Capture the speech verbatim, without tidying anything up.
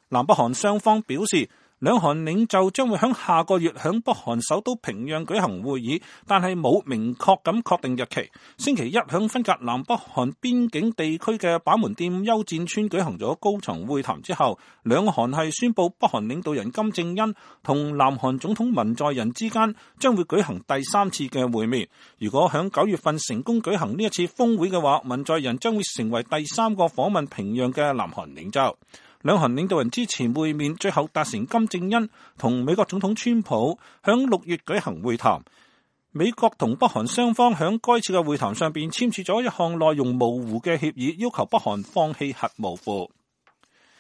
南北韓雙方表示，兩韓領袖將會喺下個月喺北韓首都平壤舉行會議，但係冇明確咁確定日期。星期一喺分隔南北韓邊境地區嘅板門店休戰村舉行咗高層會談之後，兩韓係宣布北韓領導人金正恩同南韓總統文在寅之間將會舉行第三次嘅會面。如果喺九月份成功舉行呢一次峰會嘅話，文在寅將會成為第三個訪問平壤嘅南韓領袖。兩韓領導人之前會面，最後達成金正恩同美國總統川普響六月舉行會談。美國同北韓雙方響該次嘅會談上邊簽署咗一項內容模糊嘅協議，要求北韓放棄核模糊。